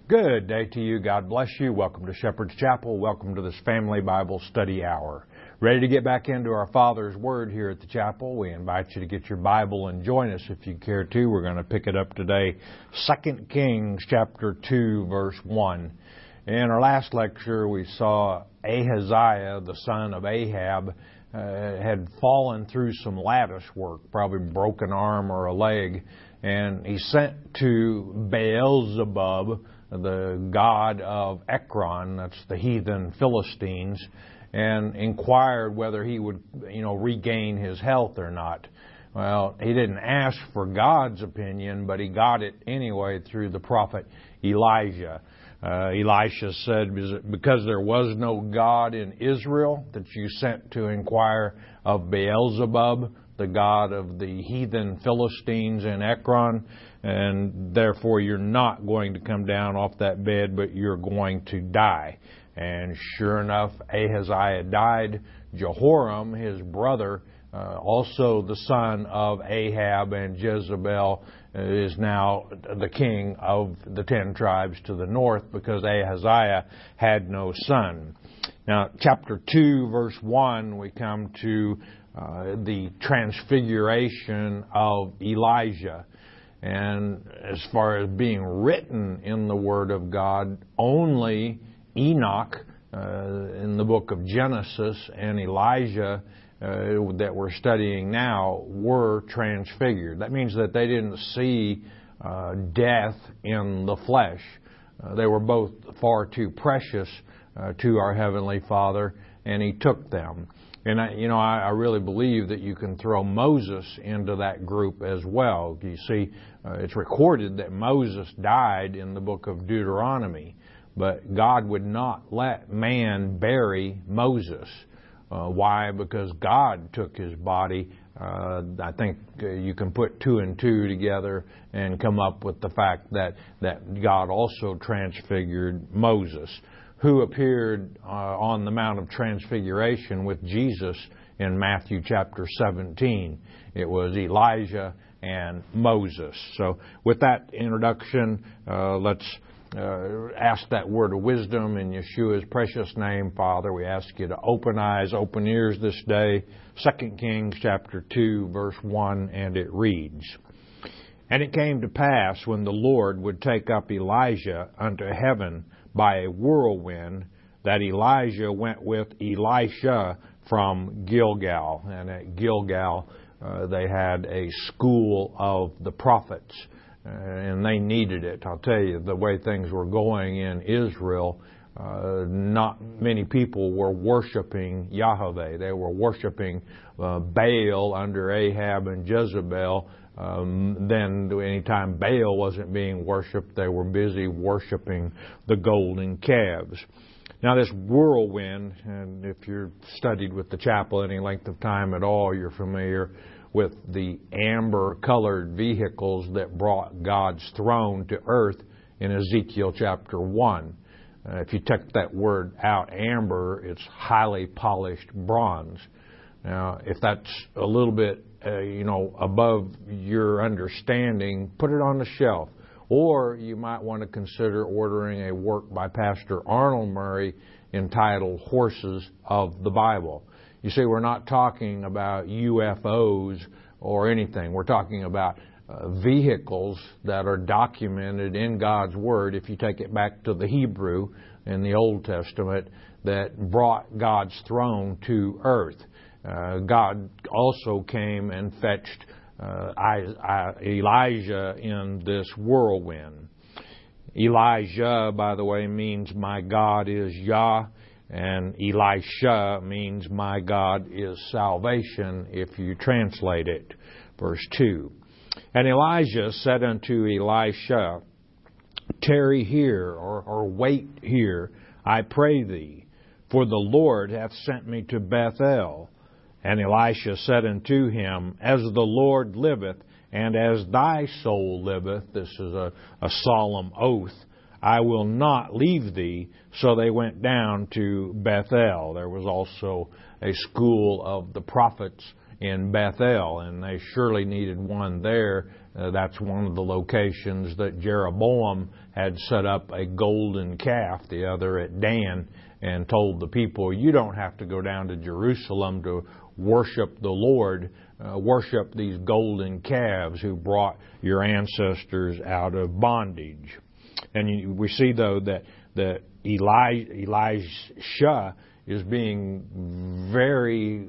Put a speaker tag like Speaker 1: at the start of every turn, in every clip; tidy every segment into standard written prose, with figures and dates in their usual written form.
Speaker 1: Good day to you. God bless you. Welcome to Shepherd's Chapel. Welcome to this Family Bible Study Hour. Ready to get back into our Father's Word here at the chapel? We invite you to get your Bible and join us if you care to. We're going to pick it up today, 2 Kings chapter 2, verse 1. In our last lecture, we saw Ahaziah, the son of Ahab, had fallen through some lattice work, probably broken arm or a leg, and he sent to Beelzebub, the god of Ekron, that's the heathen Philistines, and inquired whether he would, regain his health or not. Well, he didn't ask for God's opinion, but he got it anyway through the prophet Elijah. Elisha said, because there was no God in Israel that you sent to inquire of Beelzebub, the god of the heathen Philistines in Ekron, and therefore you're not going to come down off that bed, but you're going to die. And sure enough, Ahaziah died. Jehoram, his brother, also the son of Ahab and Jezebel, is now the king of the 10 tribes to the north because Ahaziah had no son. Now, chapter 2, verse 1, we come to the transfiguration of Elijah. And as far as being written in the Word of God, only Enoch in the book of Genesis and Elijah that we're studying now were transfigured. That means that they didn't see death in the flesh. They were both far too precious to our Heavenly Father, and He took them. And I really believe that you can throw Moses into that group as well. You see, it's recorded that Moses died in the book of Deuteronomy, but God would not let man bury Moses. Why? Because God took his body. I think you can put 2 and 2 together and come up with the fact that God also transfigured Moses, who appeared on the Mount of Transfiguration with Jesus in Matthew chapter 17. It was Elijah and Moses. So with that introduction, let's ask that word of wisdom in Yeshua's precious name. Father, we ask you to open eyes, open ears this day. 2 Kings chapter 2, verse 1, and it reads, And it came to pass when the Lord would take up Elijah unto heaven by a whirlwind, that Elijah went with Elisha from Gilgal. And at Gilgal, they had a school of the prophets, and they needed it. I'll tell you, the way things were going in Israel, not many people were worshiping Yahweh. They were worshiping Baal under Ahab and Jezebel. Then anytime Baal wasn't being worshipped, they were busy worshiping the golden calves. Now this whirlwind, and if you're studied with the chapel any length of time at all, you're familiar with the amber-colored vehicles that brought God's throne to earth in Ezekiel chapter 1. If you take that word out, amber, it's highly polished bronze. Now, if that's a little bit, above your understanding, put it on the shelf. Or you might want to consider ordering a work by Pastor Arnold Murray entitled Horses of the Bible. You see, we're not talking about UFOs or anything. We're talking about vehicles that are documented in God's Word, if you take it back to the Hebrew in the Old Testament, that brought God's throne to earth. God also came and fetched Elijah in this whirlwind. Elijah, by the way, means my God is Yah, and Elisha means my God is salvation if you translate it. Verse 2. And Elijah said unto Elisha, Tarry here, or wait here, I pray thee, for the Lord hath sent me to Bethel. And Elisha said unto him, As the Lord liveth, and as thy soul liveth, this is a solemn oath, I will not leave thee. So they went down to Bethel. There was also a school of the prophets in Bethel, and they surely needed one there. That's one of the locations that Jeroboam had set up a golden calf, the other at Dan, and told the people, you don't have to go down to Jerusalem to worship the Lord. Worship these golden calves who brought your ancestors out of bondage. And we see, though, that Elisha is being very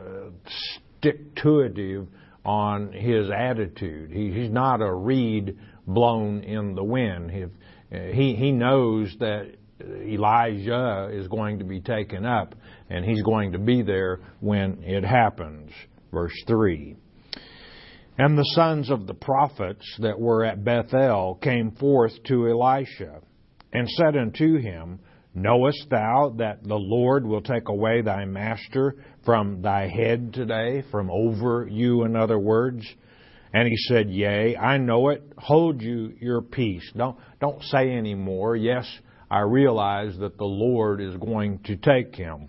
Speaker 1: stick-to-itive on his attitude. He's not a reed blown in the wind. He knows that Elijah is going to be taken up, and he's going to be there when it happens. Verse 3. And the sons of the prophets that were at Bethel came forth to Elisha, and said unto him, Knowest thou that the Lord will take away thy master from thy head today, from over you, in other words? And he said, Yea, I know it. Hold you your peace. Don't say any more. Yes, I realize that the Lord is going to take him.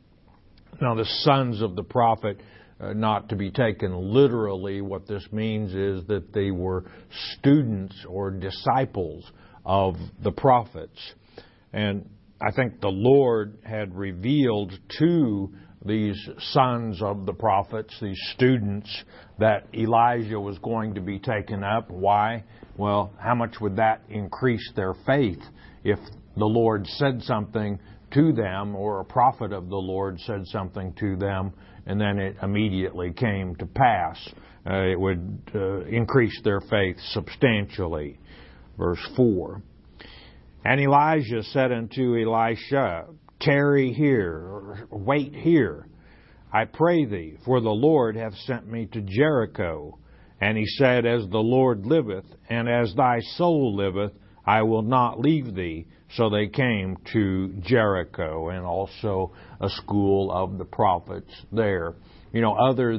Speaker 1: Now, the sons of the prophet, not to be taken literally, what this means is that they were students or disciples of the prophets. And I think the Lord had revealed to these sons of the prophets, these students, that Elijah was going to be taken up. Why? Well, how much would that increase their faith if the Lord said something to them, or a prophet of the Lord said something to them, and then it immediately came to pass? It would increase their faith substantially. Verse 4. And Elijah said unto Elisha, Tarry here, or wait here, I pray thee, for the Lord hath sent me to Jericho. And he said, As the Lord liveth, and as thy soul liveth, I will not leave thee. So they came to Jericho, and also a school of the prophets there. You know, other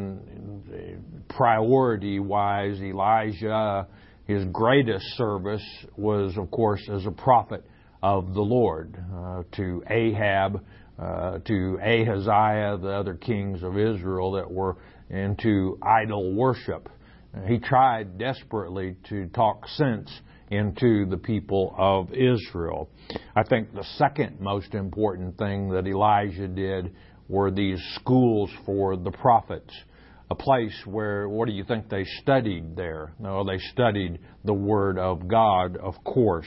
Speaker 1: than priority-wise, Elijah, his greatest service was, of course, as a prophet of the Lord to Ahab, to Ahaziah, the other kings of Israel that were into idol worship. He tried desperately to talk sense into the people of Israel. I think the second most important thing that Elijah did were these schools for the prophets. A place where, what do you think they studied there? No, they studied the Word of God, of course.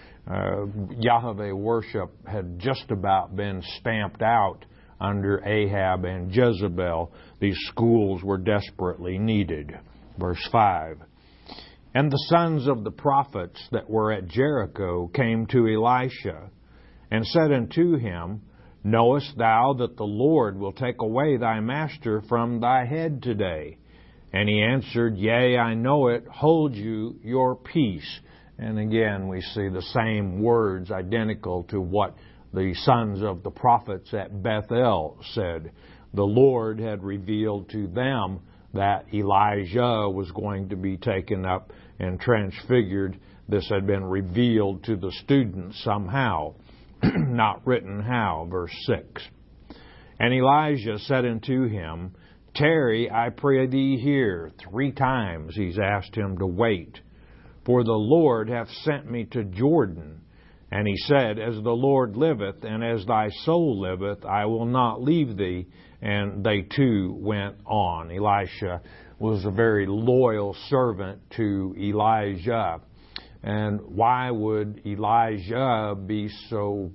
Speaker 1: Yahweh worship had just about been stamped out under Ahab and Jezebel. These schools were desperately needed. Verse 5. And the sons of the prophets that were at Jericho came to Elisha, and said unto him, Knowest thou that the Lord will take away thy master from thy head today? And he answered, Yea, I know it. Hold you your peace. And again, we see the same words identical to what the sons of the prophets at Bethel said. The Lord had revealed to them that Elijah was going to be taken up and transfigured. This had been revealed to the students somehow, not written how. Verse 6. And Elijah said unto him, Tarry, I pray thee here. 3 times he's asked him to wait. For the Lord hath sent me to Jordan. And he said, As the Lord liveth, and as thy soul liveth, I will not leave thee. And they too went on. Elisha was a very loyal servant to Elijah. And why would Elijah be so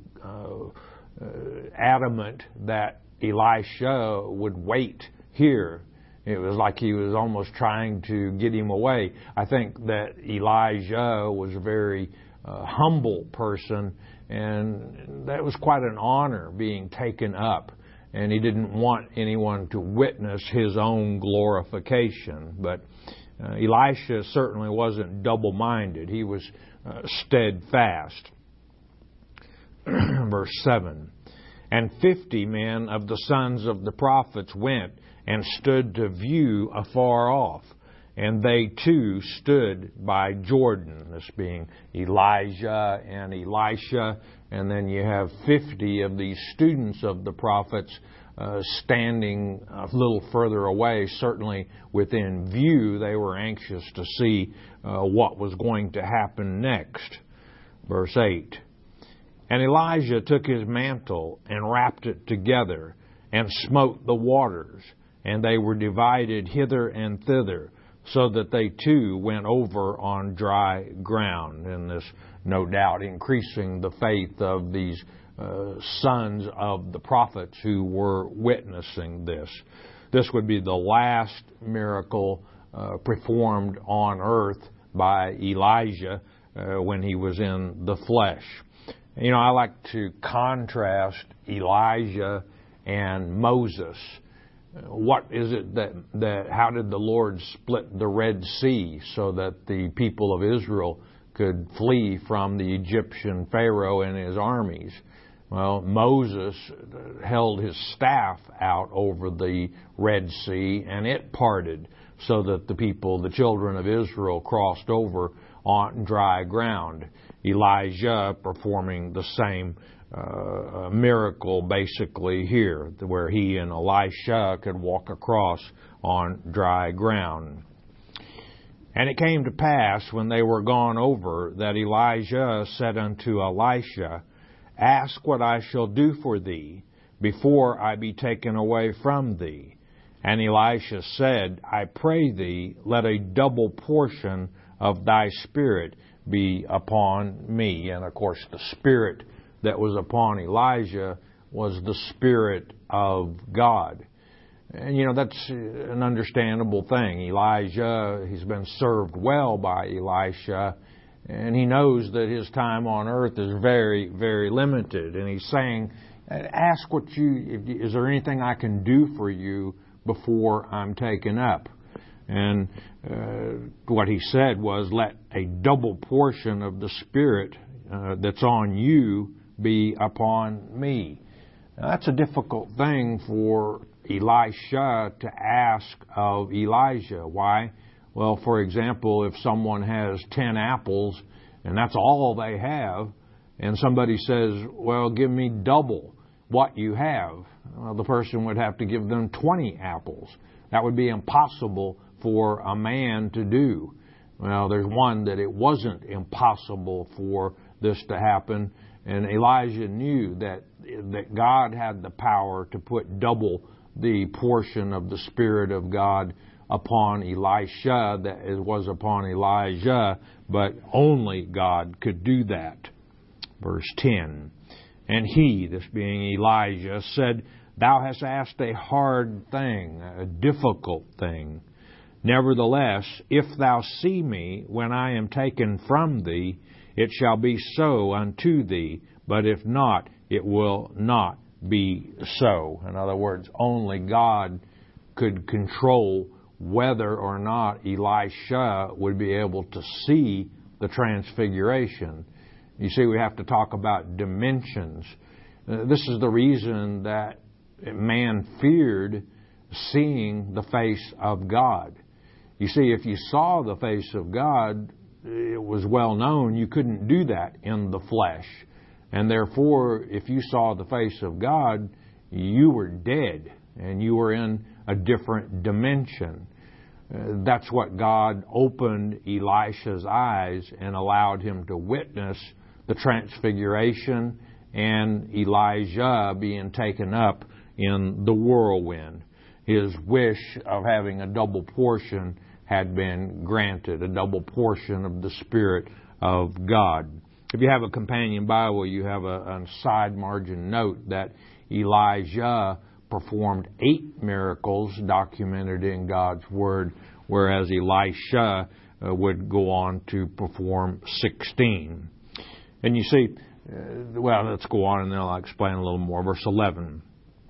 Speaker 1: adamant that Elisha would wait here? It was like he was almost trying to get him away. I think that Elijah was a very humble person, and that was quite an honor being taken up. And he didn't want anyone to witness his own glorification. But Elisha certainly wasn't double-minded. He was steadfast. Verse 7. And 50 men of the sons of the prophets went and stood to view afar off. And they too stood by Jordan, this being Elijah and Elisha. And then you have 50 of these students of the prophets standing a little further away, certainly within view. They were anxious to see what was going to happen next. Verse 8, "And Elijah took his mantle and wrapped it together and smote the waters, and they were divided hither and thither, so that they too went over on dry ground." And this, no doubt, increasing the faith of these sons of the prophets who were witnessing this. This would be the last miracle performed on earth by Elijah when he was in the flesh. You know, I like to contrast Elijah and Moses. What is it that how did the Lord split the Red Sea so that the people of Israel could flee from the Egyptian Pharaoh and his armies? Well, Moses held his staff out over the Red Sea, and it parted so that the people, the children of Israel, crossed over on dry ground. Elijah performing the same miracle basically here, where he and Elisha could walk across on dry ground. "And it came to pass, when they were gone over, that Elijah said unto Elisha, Ask what I shall do for thee, before I be taken away from thee. And Elisha said, I pray thee, let a double portion of thy spirit be upon me." And of course, the spirit that was upon Elijah was the Spirit of God. And you know, that's an understandable thing. Elijah, he's been served well by Elisha, and he knows that his time on earth is very, very limited. And he's saying, ask is there anything I can do for you before I'm taken up? And what he said was, let a double portion of the Spirit that's on you be upon me. Now, that's a difficult thing for Elisha to ask of Elijah. Why? Well, for example, if someone has 10 apples and that's all they have, and somebody says, well, give me double what you have, well, the person would have to give them 20 apples. That would be impossible for a man to do. Well, there's one that it wasn't impossible for this to happen, and Elijah knew that God had the power to put double the portion of the Spirit of God upon Elisha that it was upon Elijah, but only God could do that. Verse 10, "And he," this being Elijah, "said, Thou hast asked a hard thing, a difficult thing. Nevertheless, if thou see me when I am taken from thee, it shall be so unto thee, but if not, it will not be so." In other words, only God could control whether or not Elisha would be able to see the transfiguration. You see, we have to talk about dimensions. This is the reason that man feared seeing the face of God. You see, if you saw the face of God, it was well known you couldn't do that in the flesh. And therefore, if you saw the face of God, you were dead and you were in a different dimension. That's what God opened Elisha's eyes and allowed him to witness the transfiguration and Elijah being taken up in the whirlwind. His wish of having a double portion had been granted, a double portion of the Spirit of God. If you have a companion Bible, you have a side margin note that Elijah performed 8 miracles documented in God's Word, whereas Elisha would go on to perform 16. And you see, well, let's go on and then I'll explain a little more. Verse 11.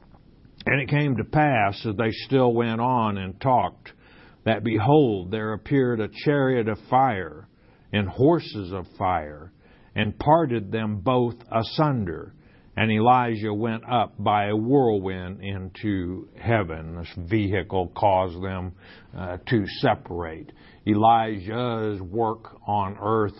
Speaker 1: "And it came to pass, as they still went on and talked, that behold, there appeared a chariot of fire and horses of fire, and parted them both asunder. And Elijah went up by a whirlwind into heaven." This vehicle caused them to separate. Elijah's work on earth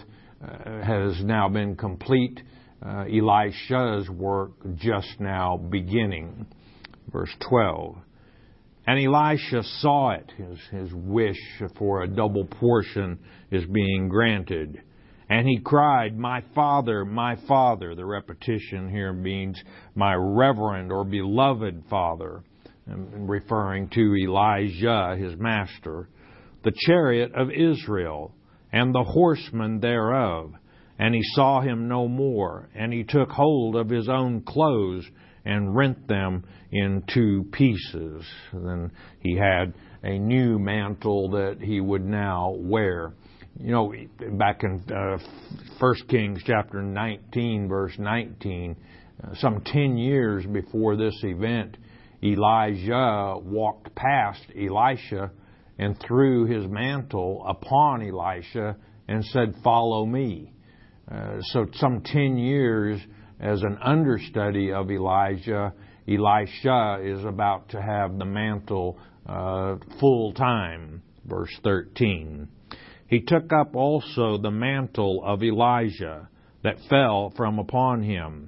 Speaker 1: has now been complete. Elisha's work just now beginning. Verse 12. And Elisha saw it. His wish for a double portion is being granted. And he cried, my father, my father. The repetition here means my reverend or beloved father, referring to Elijah, his master, the chariot of Israel, and the horsemen thereof. And he saw him no more. And he took hold of his own clothes and rent them in two pieces. Then he had a new mantle that he would now wear. You know, back in 1 Kings chapter 19, verse 19, some 10 years before this event, Elijah walked past Elisha and threw his mantle upon Elisha and said, follow me. So some 10 years as an understudy of Elijah, Elisha is about to have the mantle full time. Verse 13. He took up also the mantle of Elijah that fell from him,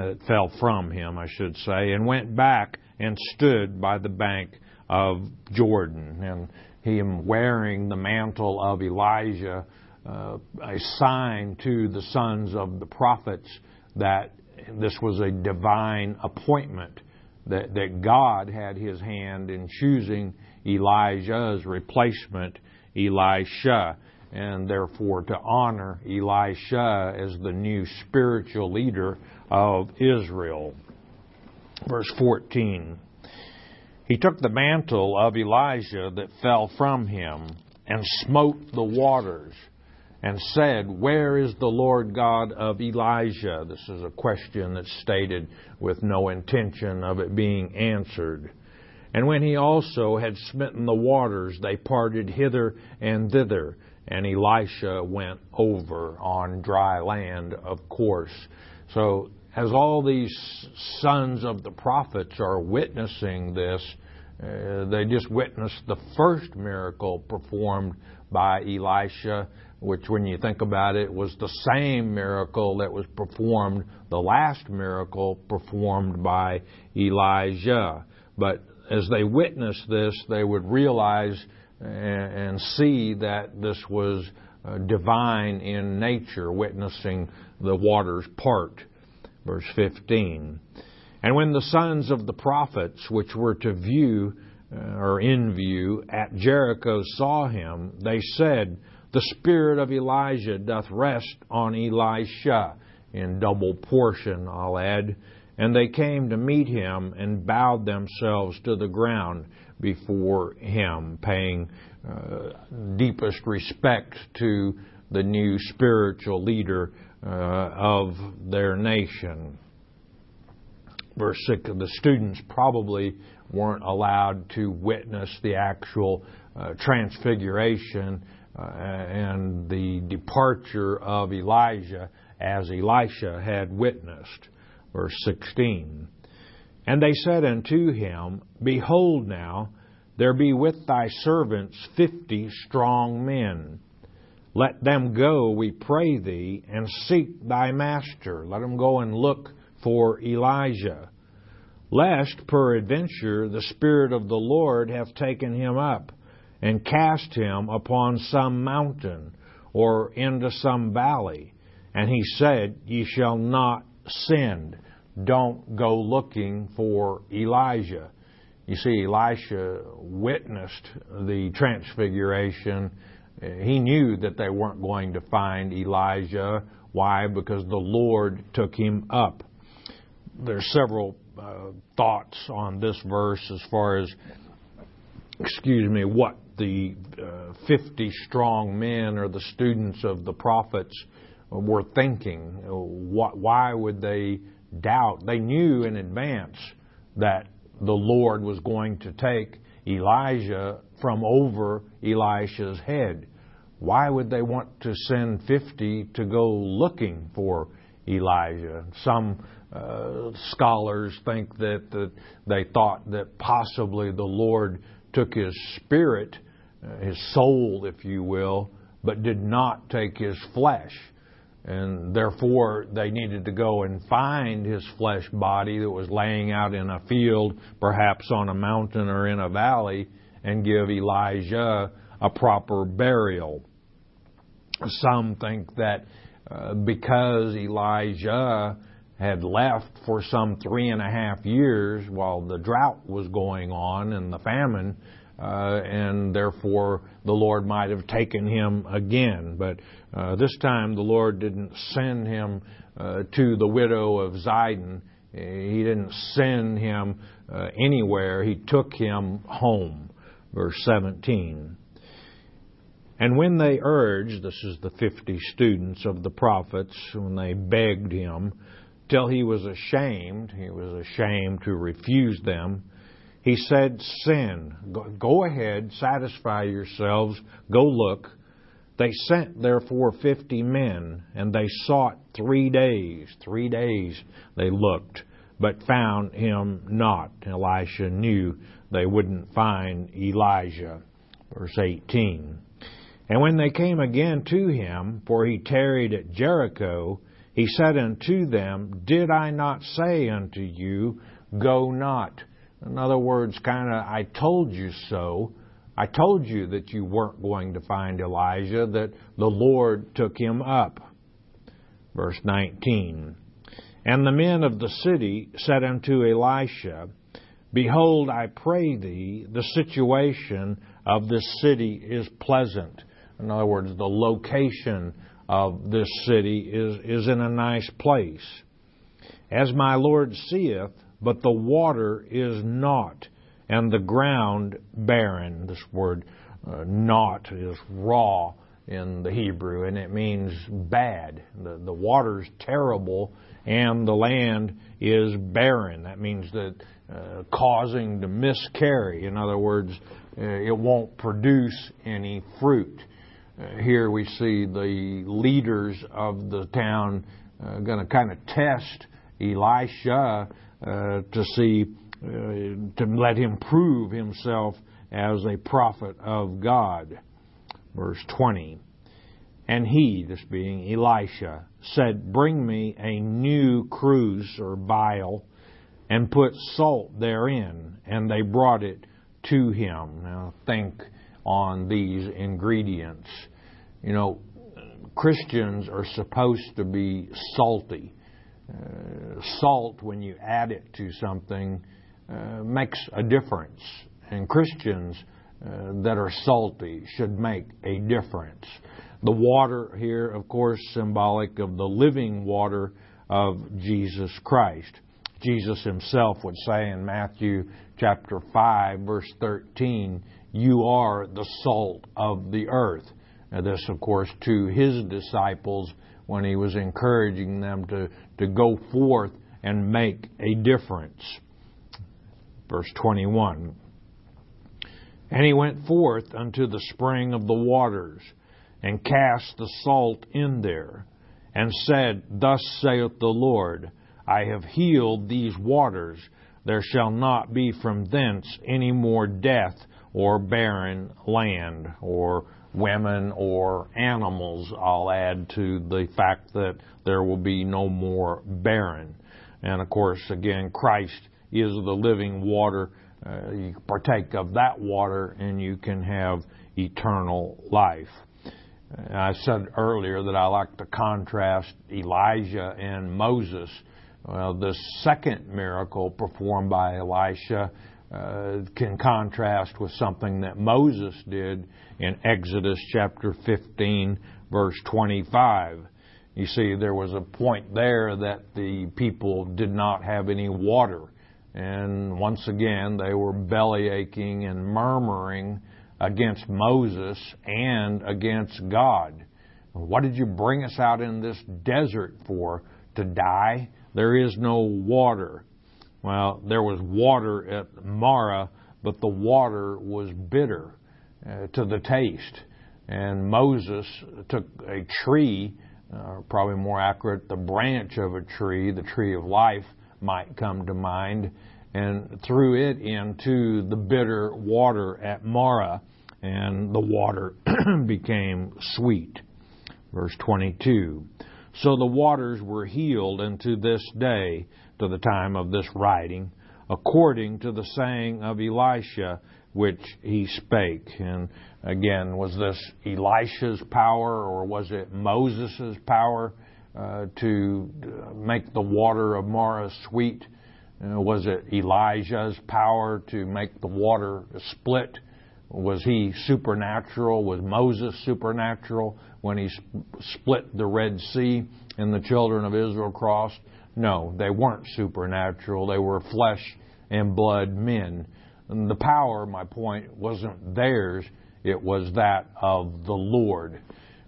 Speaker 1: I should say, and went back and stood by the bank of Jordan. And him wearing the mantle of Elijah, a sign to the sons of the prophets that this was a divine appointment, that God had his hand in choosing Elijah's replacement, Elisha, and therefore to honor Elisha as the new spiritual leader of Israel. Verse 14. He took the mantle of Elijah that fell from him and smote the waters and said, where is the Lord God of Elijah? This is a question that's stated with no intention of it being answered. And when he also had smitten the waters, they parted hither and thither, and Elisha went over on dry land, of course. So as all these sons of the prophets are witnessing this, they just witnessed the first miracle performed by Elisha, which when you think about it was the same miracle that was performed, the last miracle performed by Elijah. But as they witnessed this, they would realize and see that this was divine in nature, witnessing the waters part. Verse 15. And when the sons of the prophets, which were to view, or in view, at Jericho saw him, they said, the spirit of Elijah doth rest on Elisha, in double portion, I'll add. And they came to meet him and bowed themselves to the ground before him, paying deepest respect to the new spiritual leader of their nation. Verse 6, the students probably weren't allowed to witness the actual transfiguration and the departure of Elijah as Elisha had witnessed. Verse 16. And they said unto him, behold now, there be with thy servants 50 strong men. Let them go, we pray thee, and seek thy master. Let them go and look for Elijah. Lest peradventure the Spirit of the Lord hath taken him up, and cast him upon some mountain, or into some valley. And he said, ye shall not send. Don't go looking for Elijah. You see, Elisha witnessed the transfiguration. He knew that they weren't going to find Elijah. Why? Because the Lord took him up. There's several thoughts on this verse as far as, what the 50 strong men or the students of the prophets were thinking. Why would they doubt? They knew in advance that the Lord was going to take Elijah from over Elisha's head. Why would they want to send 50 to go looking for Elijah? Some scholars think that they thought that possibly the Lord took his spirit, his soul, if you will, but did not take his flesh. And therefore, they needed to go and find his flesh body that was laying out in a field, perhaps on a mountain or in a valley, and give Elijah a proper burial. Some think that because Elijah had left for some 3.5 years while the drought was going on and the famine, and therefore the Lord might have taken him again. But this time the Lord didn't send him to the widow of Zidon. He didn't send him anywhere. He took him home. Verse 17. And when they urged, this is the 50 students of the prophets, when they begged him, till he was ashamed to refuse them, he said, "Send, go ahead, satisfy yourselves, go look." They sent therefore 50 men, and they sought 3 days. 3 days they looked, but found him not. Elisha knew they wouldn't find Elijah. Verse 18. And when they came again to him, for he tarried at Jericho, he said unto them, "Did I not say unto you, go not?" In other words, I told you so. I told you that you weren't going to find Elijah, that the Lord took him up. Verse 19. And the men of the city said unto Elisha, "Behold, I pray thee, the situation of this city is pleasant." In other words, the location of this city is in a nice place. "As my Lord seeth, but the water is not, and the ground barren." This word not is raw in the Hebrew, and it means bad. The water's terrible, and the land is barren. That means that causing to miscarry. In other words, it won't produce any fruit. Here we see the leaders of the town going to kind of test Elisha to see, to let him prove himself as a prophet of God. Verse 20. And he, this being Elisha, said, "Bring me a new cruse or vial, and put salt therein." And they brought it to him. Now think on these ingredients. You know, Christians are supposed to be salty. Salt, when you add it to something, makes a difference. And Christians that are salty should make a difference. The water here, of course, symbolic of the living water of Jesus Christ. Jesus himself would say in Matthew chapter 5, verse 13, "You are the salt of the earth." Now this, of course, to his disciples when he was encouraging them to go forth and make a difference. Verse 21. And he went forth unto the spring of the waters, and cast the salt in there, and said, "Thus saith the Lord, I have healed these waters. There shall not be from thence any more death or barren land," or women or animals. I'll add to the fact that there will be no more barren. And of course, again, Christ is the living water. You partake of that water and you can have eternal life. I said earlier that I like to contrast Elijah and Moses. Well, the second miracle performed by Elisha can contrast with something that Moses did in Exodus chapter 15, verse 25. You see, there was a point there that the people did not have any water. And once again, they were belly aching and murmuring against Moses and against God. What did you bring us out in this desert for? To die? There is no water. Well, there was water at Marah, but the water was bitter to the taste. And Moses took a tree, probably more accurate, the branch of a tree, the tree of life might come to mind, and threw it into the bitter water at Marah, and the water became sweet. Verse 22. So the waters were healed unto this day, to the time of this writing, according to the saying of Elisha, which he spake. And again, was this Elisha's power, or was it Moses' power to make the water of Marah sweet? Was it Elijah's power to make the water split? Was he supernatural? Was Moses supernatural when he split the Red Sea and the children of Israel crossed? No, they weren't supernatural. They were flesh and blood men. And the power, my point, wasn't theirs. It was that of the Lord.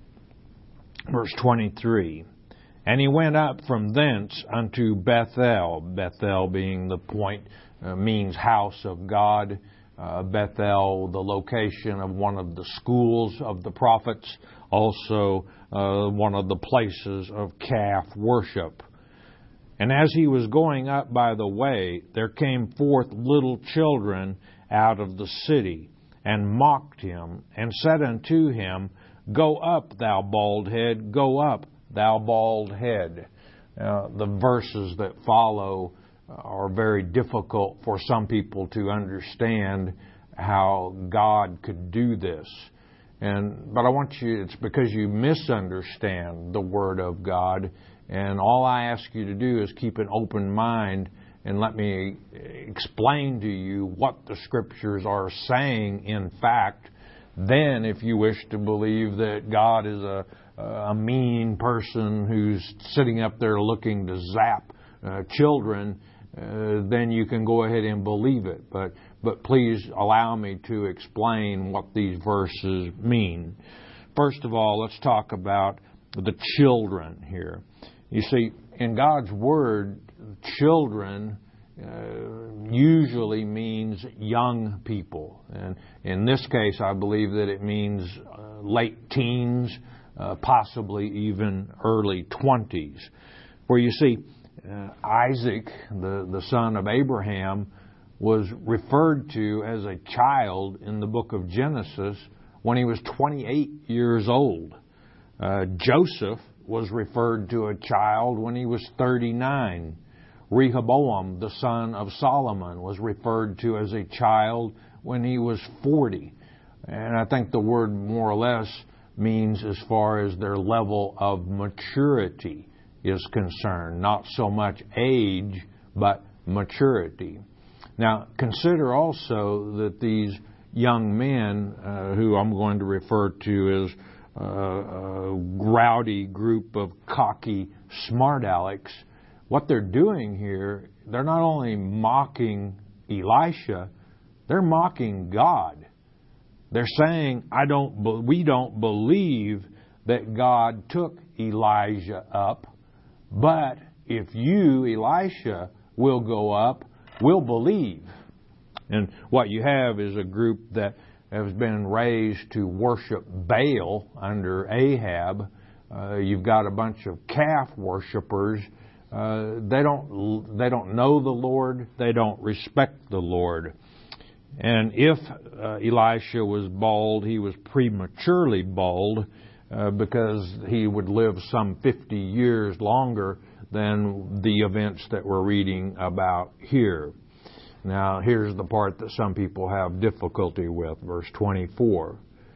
Speaker 1: Verse 23. And he went up from thence unto Bethel. Bethel being the point, means house of God. Bethel, the location of one of the schools of the prophets. Also, one of the places of calf worship. And as he was going up by the way, there came forth little children out of the city, and mocked him, and said unto him, Go up, thou bald head, go up, thou bald head. The verses that follow are very difficult for some people to understand how God could do this. But I want you, it's because you misunderstand the Word of God. And all I ask you to do is keep an open mind and let me explain to you what the Scriptures are saying in fact. Then, if you wish to believe that God is a mean person who's sitting up there looking to zap children, then you can go ahead and believe it. But please allow me to explain what these verses mean. First of all, let's talk about the children here. You see, in God's Word, children usually means young people. And in this case, I believe that it means late teens, possibly even early 20s. Where you see, Isaac, the son of Abraham, was referred to as a child in the book of Genesis when he was 28 years old. Joseph was referred to a child when he was 39. Rehoboam, the son of Solomon, was referred to as a child when he was 40. And I think the word more or less means as far as their level of maturity is concerned. Not so much age, but maturity. Now, consider also that these young men, who I'm going to refer to as a rowdy group of cocky smart alecks, what they're doing here, they're not only mocking Elisha, they're mocking God. They're saying, we don't believe that God took Elijah up, but if you, Elisha, will go up, we'll believe. And what you have is a group that has been raised to worship Baal under Ahab. You've got a bunch of calf worshipers. They don't know the Lord. They don't respect the Lord. And if Elisha was bald, he was prematurely bald because he would live some 50 years longer than the events that we're reading about here. Now, here's the part that some people have difficulty with, verse 24.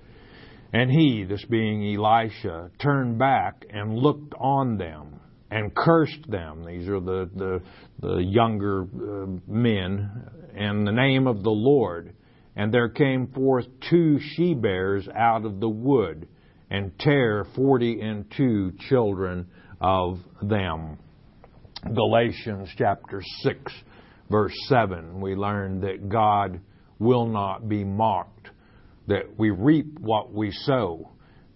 Speaker 1: And he, this being Elisha, turned back and looked on them and cursed them. These are the younger men, and the name of the Lord. And there came forth 2 she-bears out of the wood, and tare 42 children of them. Galatians chapter 6. Verse 7, we learn that God will not be mocked, that we reap what we sow.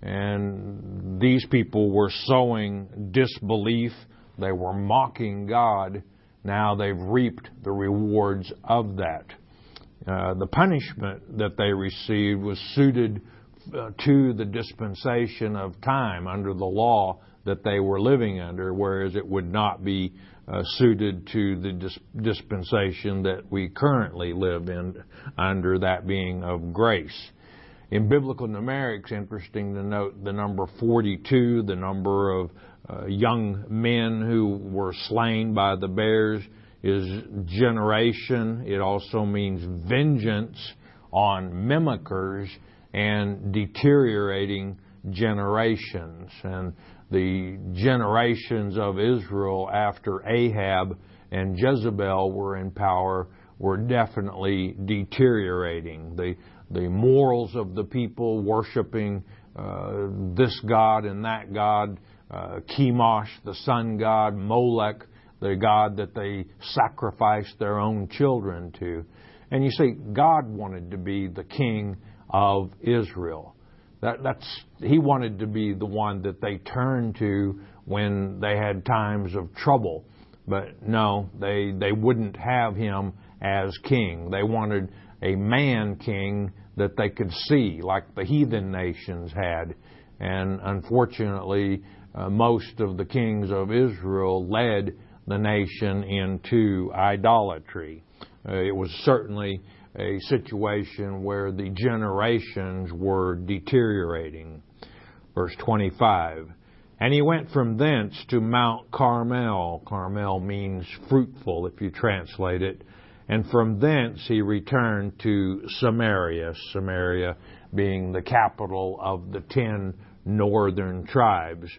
Speaker 1: And these people were sowing disbelief. They were mocking God. Now they've reaped the rewards of that. The punishment that they received was suited to the dispensation of time under the law that they were living under, whereas it would not be suited to the dispensation that we currently live in under, that being of grace. In biblical numerics, interesting to note the number 42, the number of young men who were slain by the bears is generation. It also means vengeance on mimickers and deteriorating generations. And the generations of Israel after Ahab and Jezebel were in power were definitely deteriorating. The morals of the people worshiping this god and that god, Chemosh, the sun god, Molech, the god that they sacrificed their own children to. And you see, God wanted to be the king of Israel. He wanted to be the one that they turned to when they had times of trouble. But no, they wouldn't have him as king. They wanted a man king that they could see, like the heathen nations had. And unfortunately, most of the kings of Israel led the nation into idolatry. It was certainly a situation where the generations were deteriorating. Verse 25, and he went from thence to Mount Carmel. Carmel means fruitful if you translate it. And from thence he returned to Samaria, Samaria being the capital of the 10 northern tribes.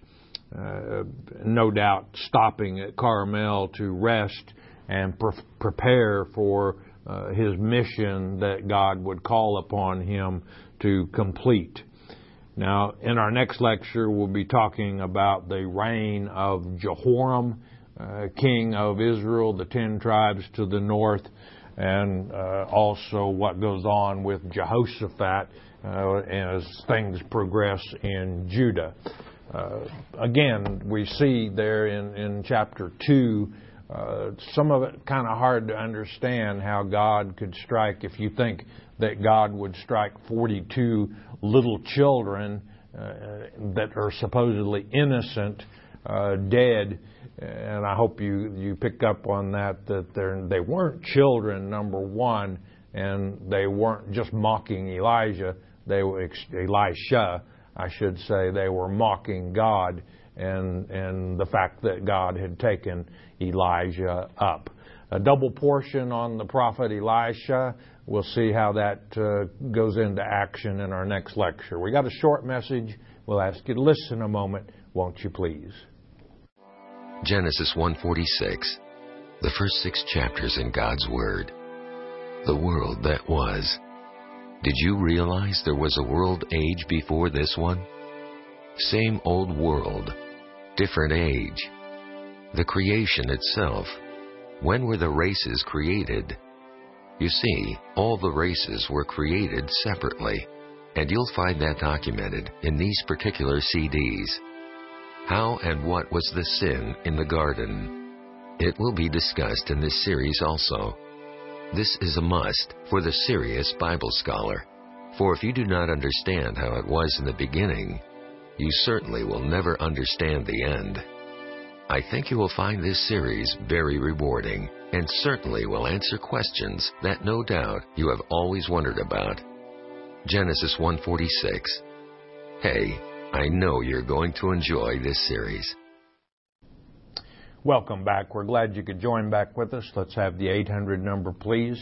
Speaker 1: No doubt stopping at Carmel to rest and prepare for his mission that God would call upon him to complete. Now, in our next lecture, we'll be talking about the reign of Jehoram, king of Israel, the 10 tribes to the north, and also what goes on with Jehoshaphat as things progress in Judah. Again, we see there in chapter 2, some of it kind of hard to understand how God could strike. If you think that God would strike 42 little children that are supposedly innocent, dead, and I hope you pick up on that they weren't children, number one, and they weren't just mocking Elijah. They were Elisha, I should say. They were mocking God and the fact that God had taken Elijah up. A double portion on the prophet Elisha. We'll see how that goes into action in our next lecture. We got a short message. We'll ask you to listen a moment, won't you please?
Speaker 2: Genesis 1:46, the first 6 chapters in God's Word. The world that was. Did you realize there was a world age before this one? Same old world, different age. The creation itself. When were the races created? You see, all the races were created separately, and you'll find that documented in these particular CDs. How and what was the sin in the garden? It will be discussed in this series also. This is a must for the serious Bible scholar, for if you do not understand how it was in the beginning, you certainly will never understand the end. I think you will find this series very rewarding and certainly will answer questions that no doubt you have always wondered about. Genesis 1:46. Hey, I know you're going to enjoy this series.
Speaker 1: Welcome back. We're glad you could join back with us. Let's have the 800 number, please.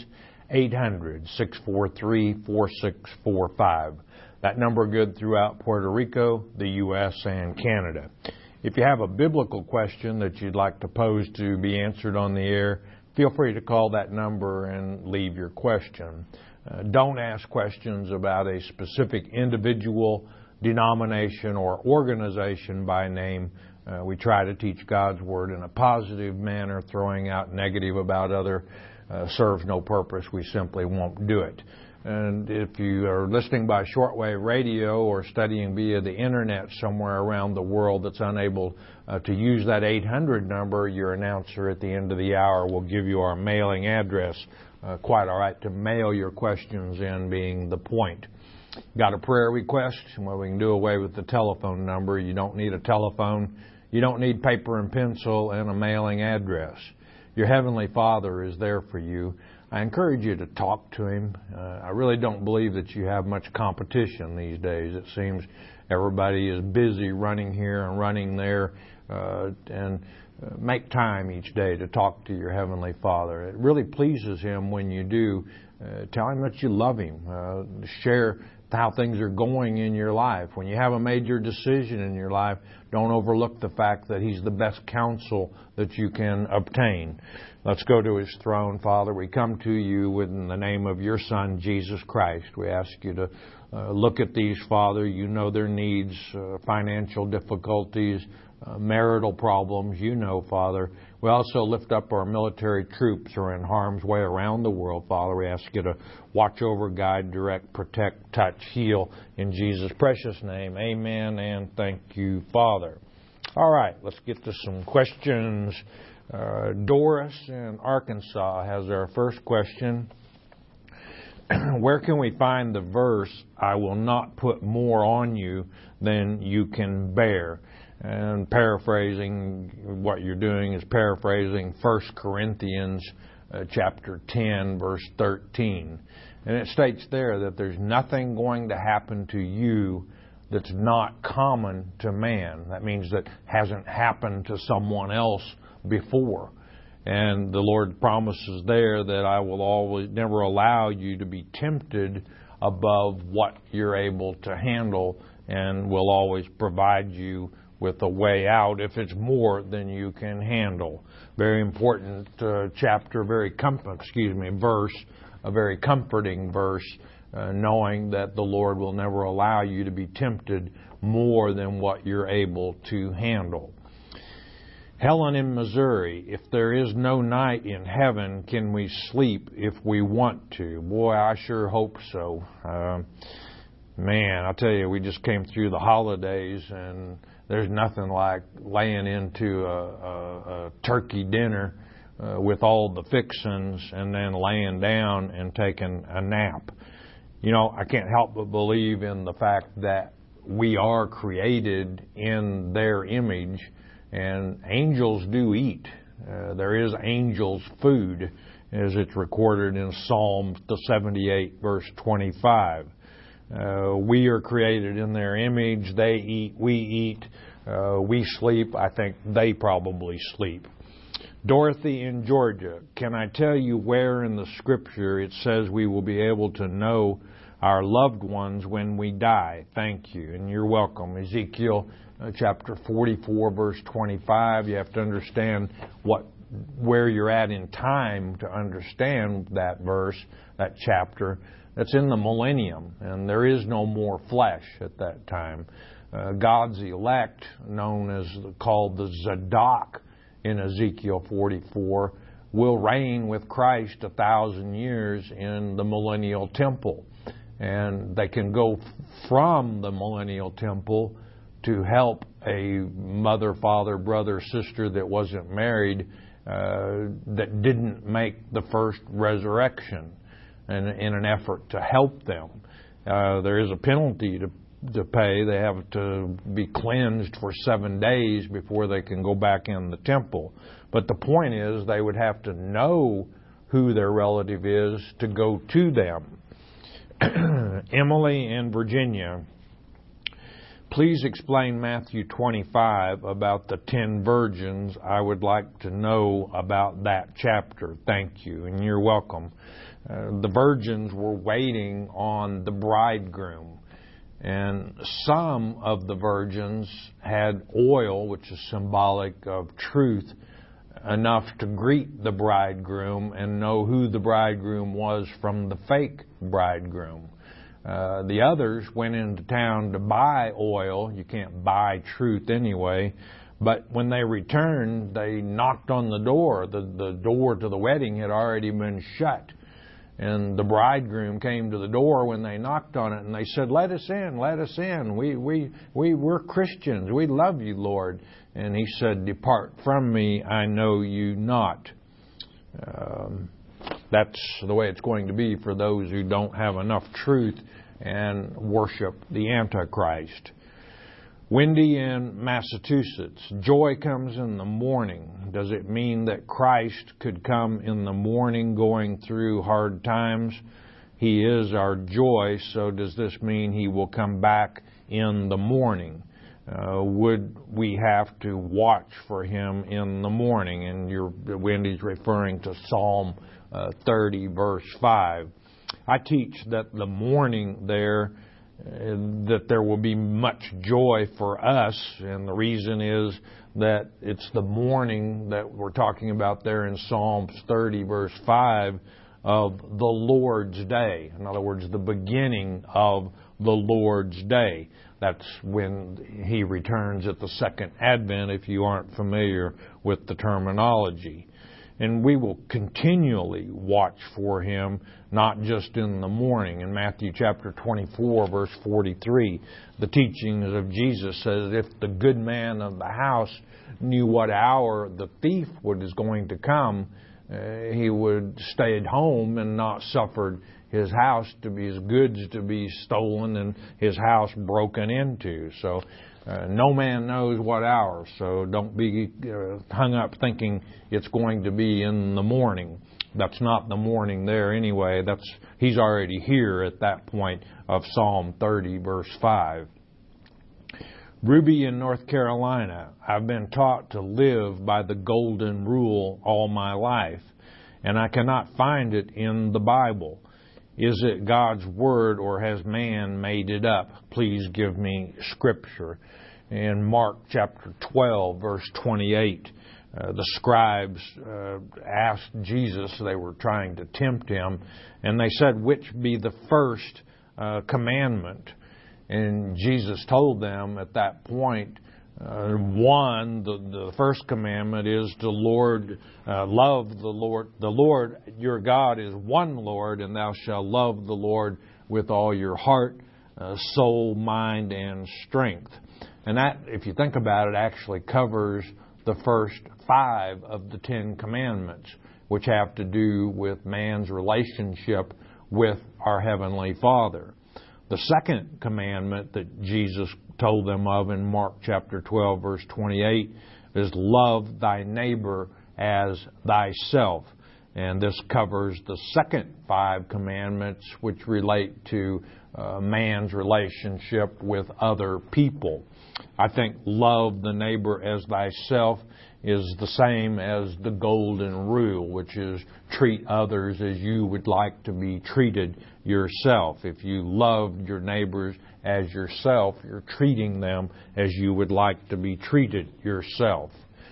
Speaker 1: 800-643-4645. That number good throughout Puerto Rico, the U.S., and Canada. If you have a biblical question that you'd like to pose to be answered on the air, feel free to call that number and leave your question. Don't ask questions about a specific individual, denomination, or organization by name. We try to teach God's Word in a positive manner. Throwing out negative about other serves no purpose. We simply won't do it. And if you are listening by shortwave radio or studying via the internet somewhere around the world that's unable to use that 800 number, your announcer at the end of the hour will give you our mailing address. Quite all right to mail your questions in, being the point. Got a prayer request? Well, we can do away with the telephone number. You don't need a telephone. You don't need paper and pencil and a mailing address. Your Heavenly Father is there for you. I encourage you to talk to Him. I really don't believe that you have much competition these days. It seems everybody is busy running here and running there, and make time each day to talk to your Heavenly Father. It really pleases Him when you do. Tell Him that you love Him. Share how things are going in your life. When you have a major decision in your life, don't overlook the fact that He's the best counsel that you can obtain. Let's go to His throne. Father, we come to you in the name of your Son, Jesus Christ. We ask you to look at these, Father. You know their needs, financial difficulties, marital problems. You know, Father. We also lift up our military troops who are in harm's way around the world, Father. We ask you to watch over, guide, direct, protect, touch, heal in Jesus' precious name. Amen, and thank you, Father. All right, let's get to some questions. Doris in Arkansas has our first question. Where can we find the verse, I will not put more on you than you can bear? And paraphrasing, what you're doing is paraphrasing 1 Corinthians chapter 10, verse 13. And it states there that there's nothing going to happen to you that's not common to man. That means that hasn't happened to someone else before. And the Lord promises there that I will always never allow you to be tempted above what you're able to handle, and will always provide you with a way out if it's more than you can handle. Very important chapter, verse, a very comforting verse, knowing that the Lord will never allow you to be tempted more than what you're able to handle. Helen in Missouri, if there is no night in heaven, can we sleep if we want to? Boy, I sure hope so. Man, I'll tell you, we just came through the holidays, and there's nothing like laying into a turkey dinner with all the fixings and then laying down and taking a nap. You know, I can't help but believe in the fact that we are created in their image, and angels do eat. There is angels' food, as it's recorded in Psalm 78, verse 25. We are created in their image. They eat, we eat, we sleep. I think they probably sleep. Dorothy in Georgia, can I tell you where in the Scripture it says we will be able to know our loved ones when we die? Thank you, and you're welcome. Ezekiel chapter 44, verse 25. You have to understand where you're at in time to understand that verse, that chapter. That's in the millennium, and there is no more flesh at that time. God's elect, called the Zadok in Ezekiel 44, will reign with Christ 1,000 years in the millennial temple. And they can go from the millennial temple to help a mother, father, brother, sister that wasn't married, that didn't make the first resurrection, and in an effort to help them. There is a penalty to pay. They have to be cleansed for 7 days before they can go back in the temple. But the point is, they would have to know who their relative is to go to them. Emily in Virginia, please explain Matthew 25 about the 10 virgins. I would like to know about that chapter. Thank you, and you're welcome. The virgins were waiting on the bridegroom, and some of the virgins had oil, which is symbolic of truth, enough to greet the bridegroom and know who the bridegroom was from the fake bridegroom. The others went into town to buy oil. You can't buy truth anyway. But when they returned, they knocked on the door. The door to the wedding had already been shut. And the bridegroom came to the door when they knocked on it, and they said, "Let us in, let us in. We're Christians. We love you, Lord." And he said, "Depart from me, I know you not." That's the way it's going to be for those who don't have enough truth and worship the Antichrist. Wendy in Massachusetts, joy comes in the morning. Does it mean that Christ could come in the morning going through hard times? He is our joy, so does this mean He will come back in the morning? would we have to watch for him in the morning? And Wendy's referring to Psalm 30, verse 5. I teach that the morning there, that there will be much joy for us, and the reason is that it's the morning that we're talking about there in Psalms 30, verse 5, of the Lord's day. In other words, the beginning of the Lord's day. That's when He returns at the second advent, if you aren't familiar with the terminology. And we will continually watch for Him, not just in the morning. In Matthew chapter 24, verse 43, the teachings of Jesus says, if the good man of the house knew what hour the thief is going to come, he would stay at home and not suffer his house to be, his goods to be stolen and his house broken into. So no man knows what hour, so don't be hung up thinking it's going to be in the morning. That's not the morning there anyway. He's already here at that point of Psalm 30, verse 5. Ruby in North Carolina, I've been taught to live by the golden rule all my life, and I cannot find it in the Bible. Is it God's Word or has man made it up? Please give me Scripture. In Mark chapter 12, verse 28, the scribes asked Jesus, they were trying to tempt Him, and they said, which be the first commandment? And Jesus told them at that point, the first commandment is to love the Lord. The Lord your God is one Lord, and thou shalt love the Lord with all your heart, soul, mind, and strength. And that, if you think about it, actually covers the first 5 of the 10 commandments, which have to do with man's relationship with our Heavenly Father. The second commandment that Jesus told them of in Mark chapter 12, verse 28, is love thy neighbor as thyself. And this covers the second 5 commandments which relate to man's relationship with other people. I think love the neighbor as thyself is the same as the golden rule, which is treat others as you would like to be treated yourself. If you love your neighbors as yourself, you're treating them as you would like to be treated yourself.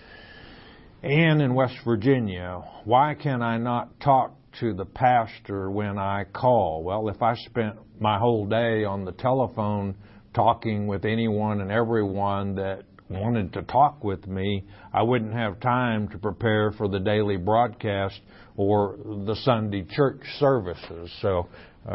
Speaker 1: Ann in West Virginia, why can I not talk to the pastor when I call? Well, if I spent my whole day on the telephone talking with anyone and everyone that wanted to talk with me, I wouldn't have time to prepare for the daily broadcast or the Sunday church services. So,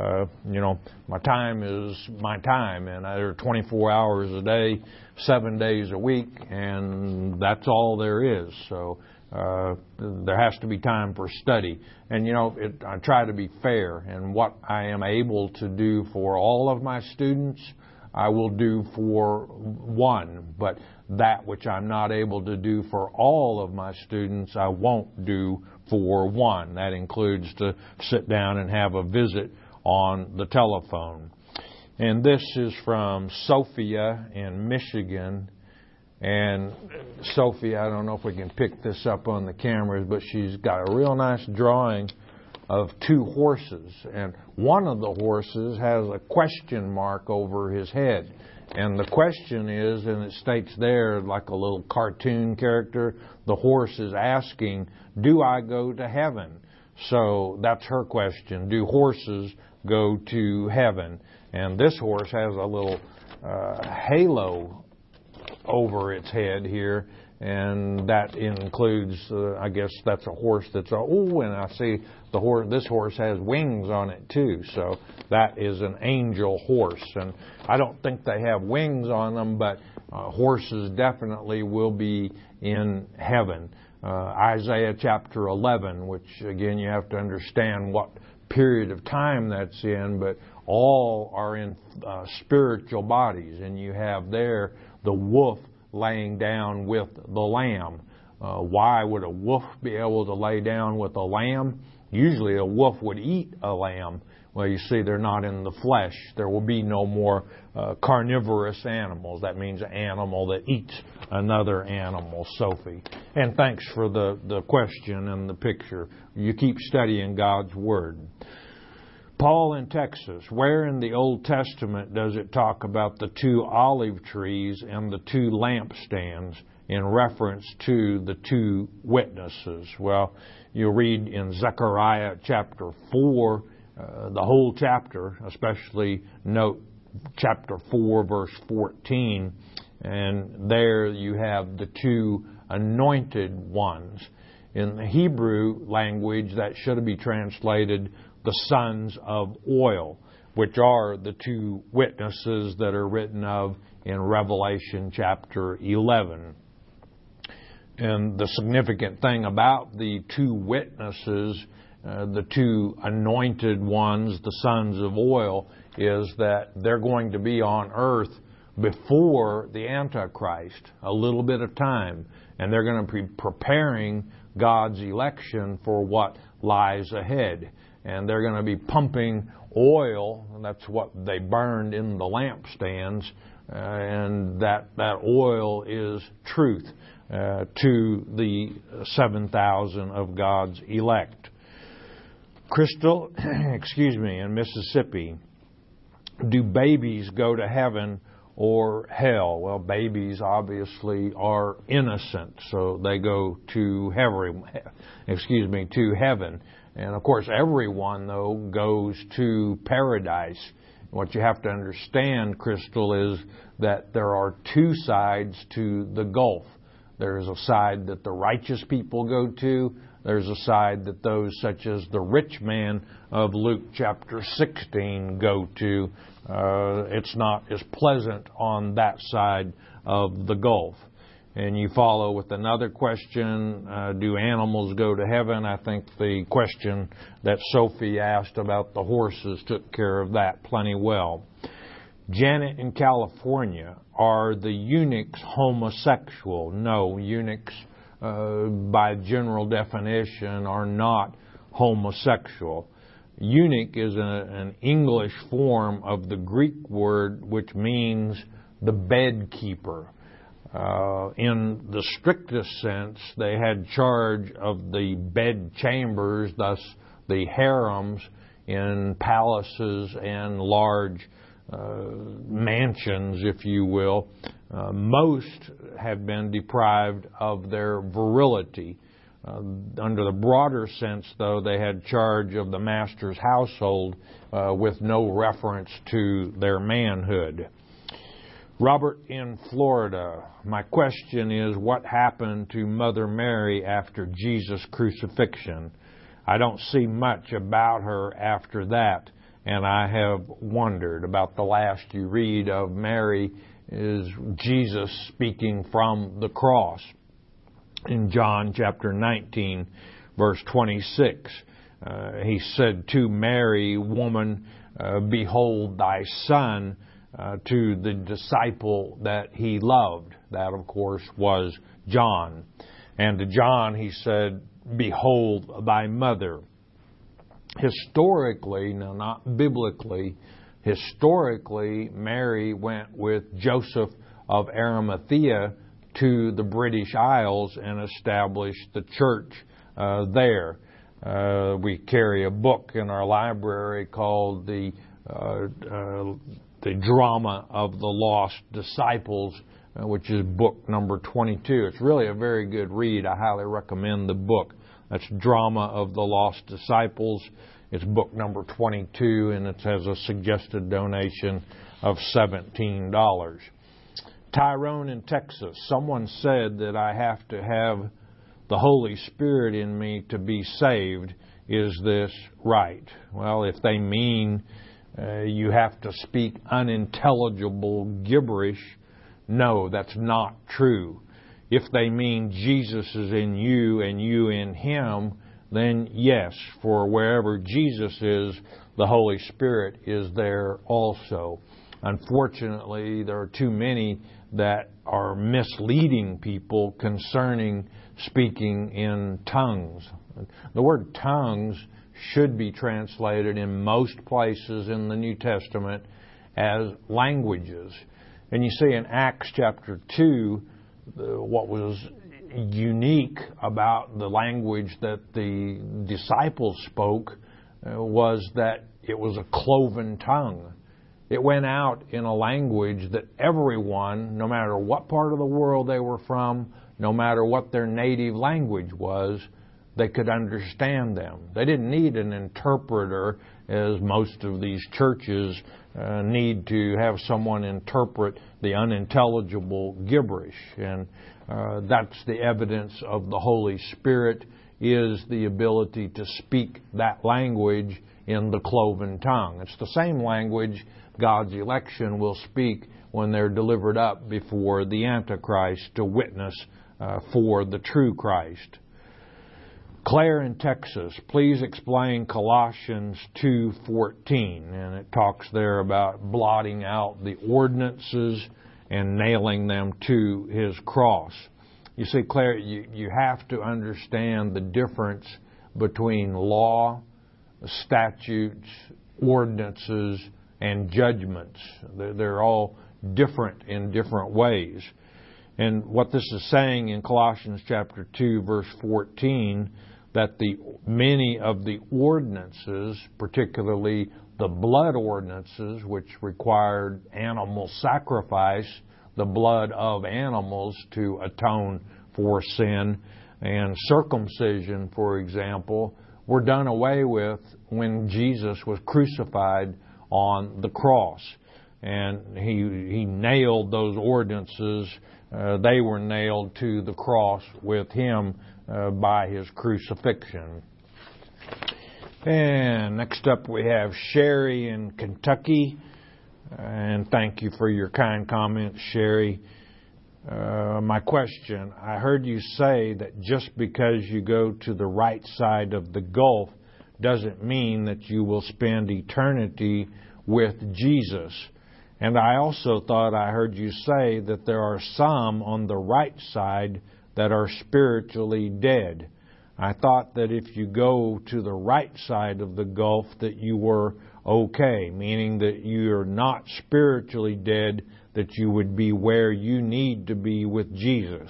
Speaker 1: my time is my time, and there are 24 hours a day, 7 days a week, and that's all there is. So, there has to be time for study. And, I try to be fair, and what I am able to do for all of my students, I will do for one, but that which I'm not able to do for all of my students, I won't do for one. That includes to sit down and have a visit on the telephone. And this is from Sophia in Michigan. And Sophia, I don't know if we can pick this up on the cameras, but she's got a real nice drawing of 2 horses, and one of the horses has a question mark over his head. And the question is, and it states there like a little cartoon character, the horse is asking, do I go to heaven? So that's her question. Do horses go to heaven? And this horse has a little halo over its head here, and that includes, I guess that's a horse that's and I see this horse has wings on it too, so that is an angel horse. And I don't think they have wings on them, but horses definitely will be in heaven. Isaiah chapter 11, which again you have to understand what period of time that's in, but all are in spiritual bodies, and you have there the wolf laying down with the lamb. Why would a wolf be able to lay down with a lamb? Usually a wolf would eat a lamb. Well, you see, they're not in the flesh. There will be no more carnivorous animals. That means an animal that eats another animal, Sophie. And thanks for the question and the picture. You keep studying God's Word. Paul in Texas, where in the Old Testament does it talk about the 2 olive trees and the 2 lampstands in reference to the 2 witnesses? Well, you'll read in Zechariah chapter 4, the whole chapter, especially note chapter 4, verse 14, and there you have the 2 anointed ones. In the Hebrew language, that should be translated the sons of oil, which are the 2 witnesses that are written of in Revelation chapter 11. And the significant thing about the 2 witnesses, the 2 anointed ones, the sons of oil, is that they're going to be on earth before the Antichrist, a little bit of time, and they're going to be preparing God's election for what lies ahead. And they're going to be pumping oil, and that's what they burned in the lampstands, and that oil is truth to the 7,000 of God's elect. Crystal, in Mississippi, do babies go to heaven or hell? Well, babies obviously are innocent, so they go to heaven. And of course, everyone, though, goes to paradise. What you have to understand, Crystal, is that there are 2 sides to the gulf. There's a side that the righteous people go to. There's a side that those such as the rich man of Luke chapter 16 go to. It's not as pleasant on that side of the gulf. And you follow with another question, do animals go to heaven? I think the question that Sophie asked about the horses took care of that plenty well. Janet in California, are the eunuchs homosexual? No, eunuchs by general definition are not homosexual. Eunuch is an English form of the Greek word which means the bedkeeper. In the strictest sense, they had charge of the bed chambers, thus the harems in palaces and large mansions, if you will. Most have been deprived of their virility. Under the broader sense, though, they had charge of the master's household with no reference to their manhood. Robert in Florida, my question is, what happened to Mother Mary after Jesus' crucifixion? I don't see much about her after that, and I have wondered. About the last you read of Mary is Jesus speaking from the cross. In John chapter 19, verse 26, he said to Mary, "Woman, behold thy son," to the disciple that he loved. That, of course, was John. And to John he said, "Behold thy mother." Historically, now not biblically, historically, Mary went with Joseph of Arimathea to the British Isles and established the church there. We carry a book in our library called the Drama of the Lost Disciples, which is book number 22. It's really a very good read. I highly recommend the book. That's Drama of the Lost Disciples. It's book number 22, and it has a suggested donation of $17. Tyrone in Texas, someone said that I have to have the Holy Spirit in me to be saved. Is this right? Well, if they mean you have to speak unintelligible gibberish, no, that's not true. If they mean Jesus is in you and you in Him, then yes, for wherever Jesus is, the Holy Spirit is there also. Unfortunately, there are too many that are misleading people concerning speaking in tongues. The word tongues should be translated in most places in the New Testament as languages. And you see in Acts chapter 2, what was unique about the language that the disciples spoke was that it was a cloven tongue. It went out in a language that everyone, no matter what part of the world they were from, no matter what their native language was, they could understand them. They didn't need an interpreter, as most of these churches need to have someone interpret the unintelligible gibberish. And that's the evidence of the Holy Spirit, is the ability to speak that language in the cloven tongue. It's the same language God's election will speak when they're delivered up before the Antichrist to witness for the true Christ. Claire in Texas, please explain Colossians 2:14, and it talks there about blotting out the ordinances and nailing them to His cross. You see, Claire, you have to understand the difference between law, statutes, ordinances, and judgments. They're all different in different ways. And what this is saying in Colossians chapter 2, verse 14, that many of the ordinances, particularly the blood ordinances, which required animal sacrifice, the blood of animals to atone for sin, and circumcision, for example, were done away with when Jesus was crucified on the cross. And he nailed those ordinances. They were nailed to the cross with Him by His crucifixion. And next up we have Sherry in Kentucky. And thank you for your kind comments, Sherry. My question, I heard you say that just because you go to the right side of the gulf doesn't mean that you will spend eternity with Jesus. And I also thought I heard you say that there are some on the right side that are spiritually dead. I thought that if you go to the right side of the gulf that you were okay, meaning that you're not spiritually dead, that you would be where you need to be with Jesus,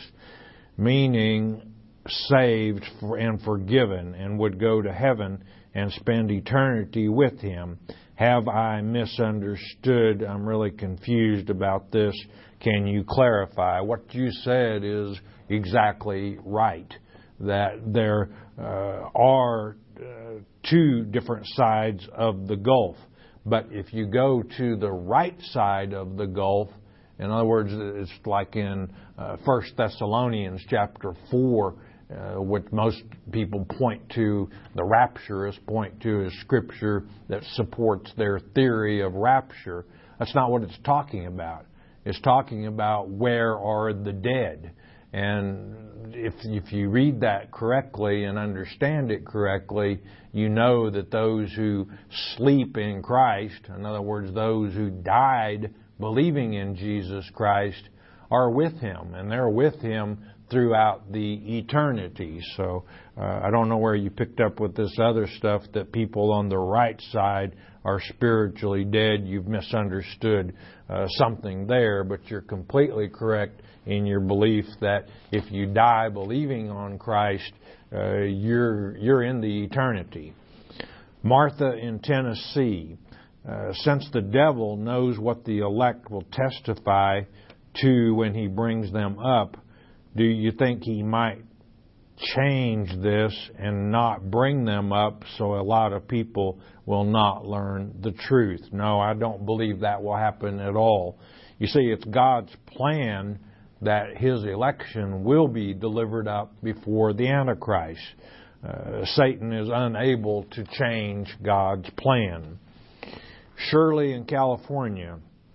Speaker 1: meaning saved and forgiven and would go to heaven and spend eternity with Him. Have I misunderstood? I'm really confused about this. Can you clarify? What you said is exactly right, that there are two different sides of the gulf. But if you go to the right side of the gulf, in other words, it's like in 1 Thessalonians chapter 4, what most people point to, the rapturists point to as Scripture that supports their theory of rapture. That's not what it's talking about. It's talking about where are the dead. And if you read that correctly and understand it correctly, you know that those who sleep in Christ, in other words, those who died believing in Jesus Christ, are with Him, and they're with Him throughout the eternity. So I don't know where you picked up with this other stuff that people on the right side are spiritually dead. You've misunderstood something there, but you're completely correct in your belief that if you die believing on Christ, you're in the eternity. Martha in Tennessee, since the devil knows what the elect will testify to when he brings them up, do you think he might change this and not bring them up so a lot of people will not learn the truth? No, I don't believe that will happen at all. You see, it's God's plan that His election will be delivered up before the Antichrist. Satan is unable to change God's plan. Shirley in California,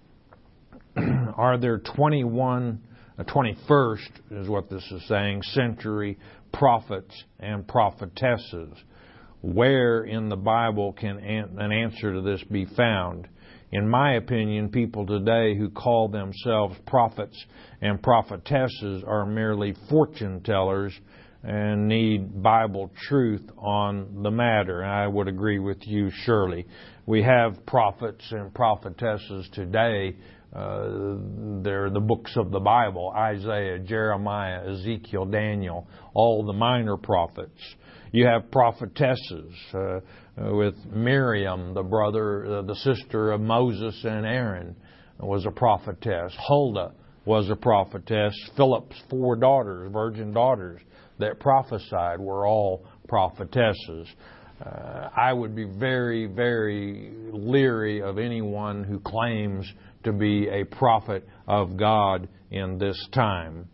Speaker 1: are there 21 21st is what this is saying, century prophets and prophetesses? Where in the Bible can an answer to this be found? In my opinion, people today who call themselves prophets and prophetesses are merely fortune tellers and need Bible truth on the matter. I would agree with you, surely. We have prophets and prophetesses today. They're the books of the Bible: Isaiah, Jeremiah, Ezekiel, Daniel, all the minor prophets. You have prophetesses with Miriam, the sister of Moses and Aaron, was a prophetess. Huldah was a prophetess. Philip's 4 daughters, virgin daughters, that prophesied were all prophetesses. I would be very, very leery of anyone who claims to be a prophet of God in this time.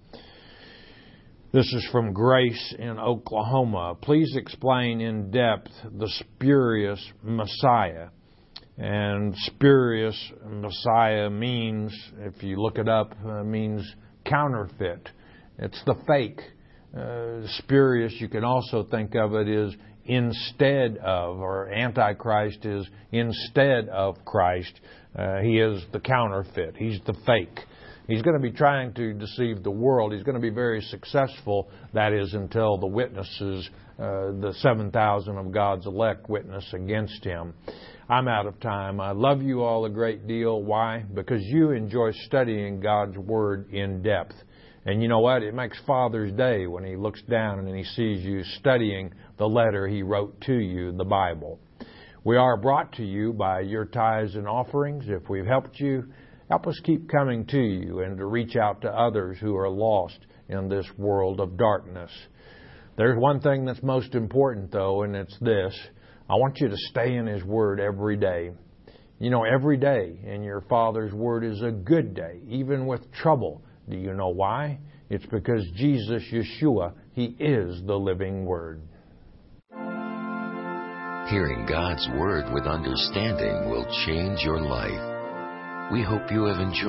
Speaker 1: This is from Grace in Oklahoma. Please explain in depth the spurious Messiah. And spurious Messiah means, if you look it up, means counterfeit. It's the fake. Spurious, you can also think of it as instead of, or Antichrist is instead of Christ. He is the counterfeit. He's the fake. He's going to be trying to deceive the world. He's going to be very successful, that is, until the witnesses, the 7,000 of God's elect, witness against him. I'm out of time. I love you all a great deal. Why? Because you enjoy studying God's Word in depth. And you know what? It makes Father's Day when He looks down and He sees you studying the letter He wrote to you, the Bible. We are brought to you by your tithes and offerings. If we've helped you, help us keep coming to you and to reach out to others who are lost in this world of darkness. There's one thing that's most important, though, and it's this. I want you to stay in His Word every day. You know, every day in your Father's Word is a good day, even with trouble. Do you know why? It's because Jesus, Yeshua, He is the living Word.
Speaker 2: Hearing God's Word with understanding will change your life. We hope you have enjoyed